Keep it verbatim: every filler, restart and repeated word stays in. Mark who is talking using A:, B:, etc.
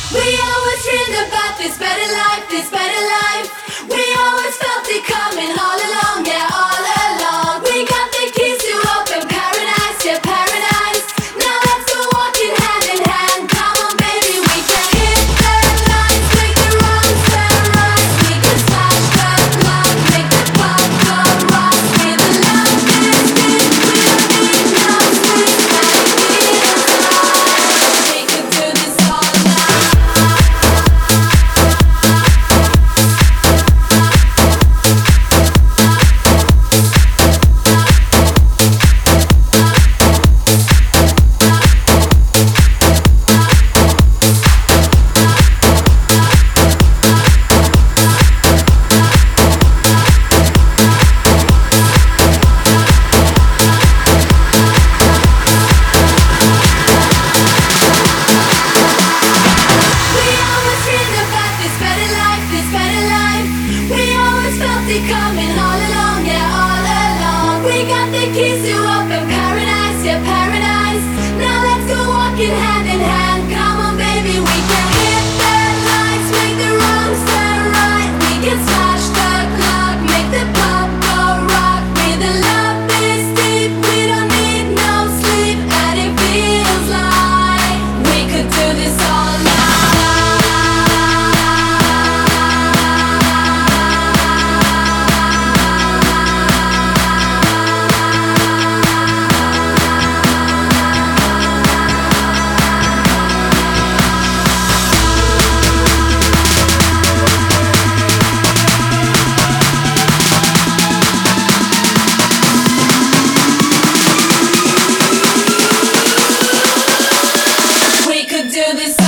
A: We always dreamed about this better life, this better life. We always felt it coming all along, yeah, all along. We got the keys to open paradise, yeah, paradise. Now let's go walking hand in hand. Come on, baby, we can hit the lights, make the wrongs turn right. We can smash the clock, make the pop go rock. With the love this deep, we don't need no sleep, and it feels right. We could do this all night. We always dreamed about this better life, this better life. We always felt it coming all along, yeah, all along. We got the keys to open paradise, yeah, paradise. Now let's go walking hand in hand. Come on, baby, we can hit the lights, make the wrongs turn right. We can smash the clock, make the pop go rock. With the love this deep, we don't need no sleep, and it feels like we could do this all night. We could do this.